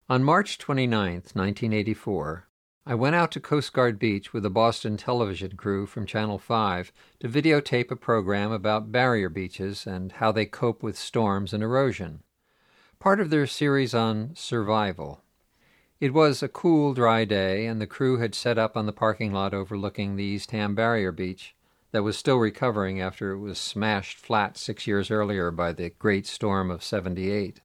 On March 29, 1984, I went out to Coast Guard Beach with a Boston television crew from Channel 5 to videotape a program about barrier beaches and how they cope with storms and erosion, part of their series on survival. It was a cool, dry day, and the crew had set up on the parking lot overlooking the East Ham Barrier Beach that was still recovering after it was smashed flat 6 years earlier by the Great Storm of '78.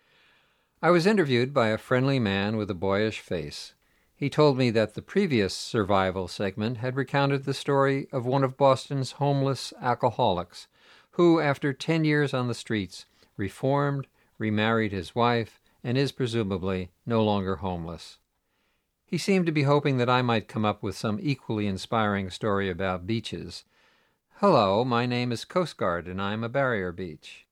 I was interviewed by a friendly man with a boyish face. He told me that the previous survival segment had recounted the story of one of Boston's homeless alcoholics who, after 10 years on the streets, reformed, remarried his wife, and is presumably no longer homeless. He seemed to be hoping that I might come up with some equally inspiring story about beaches. Hello, my name is Coast Guard, and I'm a barrier beach.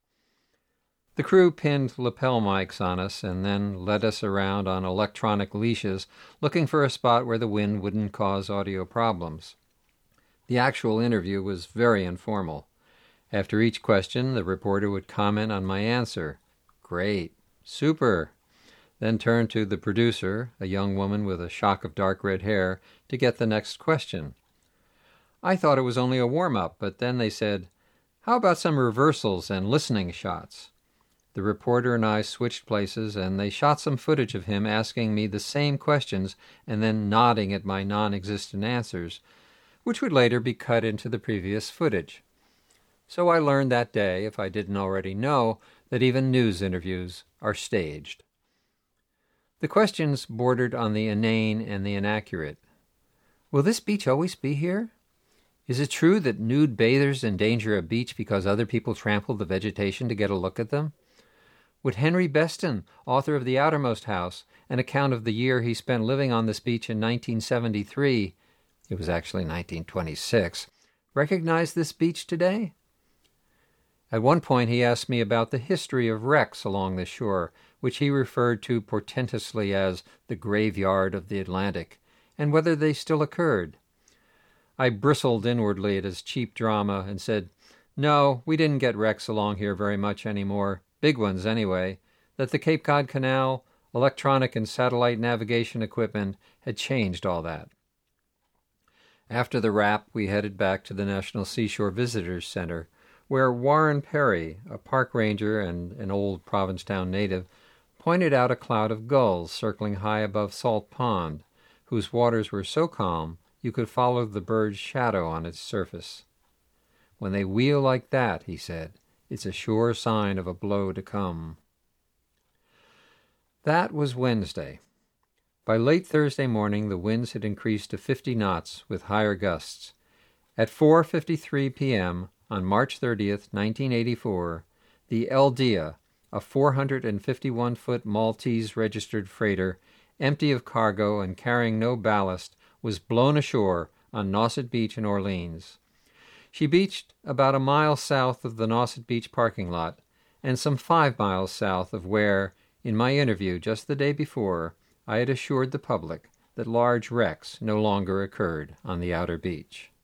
The crew pinned lapel mics on us and then led us around on electronic leashes, looking for a spot where the wind wouldn't cause audio problems. The actual interview was very informal. After each question, the reporter would comment on my answer. Great. Super. Then turn to the producer, a young woman with a shock of dark red hair, to get the next question. I thought it was only a warm-up, but then they said, "How about some reversals and listening shots?" The reporter and I switched places, and they shot some footage of him asking me the same questions and then nodding at my non-existent answers, which would later be cut into the previous footage. So I learned that day, if I didn't already know, that even news interviews are staged. The questions bordered on the inane and the inaccurate. Will this beach always be here? Is it true that nude bathers endanger a beach because other people trample the vegetation to get a look at them? Would Henry Beston, author of The Outermost House, an account of the year he spent living on this beach in 1973, it was actually 1926, recognize this beach today? At one point he asked me about the history of wrecks along the shore, which he referred to portentously as the graveyard of the Atlantic, and whether they still occurred. I bristled inwardly at his cheap drama and said, "No, we didn't get wrecks along here very much anymore. Big ones, anyway, that the Cape Cod Canal, electronic and satellite navigation equipment had changed all that." After the wrap, we headed back to the National Seashore Visitors Center, where Warren Perry, a park ranger and an old Provincetown native, pointed out a cloud of gulls circling high above Salt Pond, whose waters were so calm you could follow the bird's shadow on its surface. "When they wheel like that," he said, "it's a sure sign of a blow to come." That was Wednesday. By late Thursday morning, the winds had increased to 50 knots with higher gusts. At 4:53 p.m. on March 30th, 1984, the El Dia, a 451-foot Maltese-registered freighter, empty of cargo and carrying no ballast, was blown ashore on Nauset Beach in Orleans. She beached about a mile south of the Nauset Beach parking lot and some 5 miles south of where, in my interview just the day before, I had assured the public that large wrecks no longer occurred on the outer beach.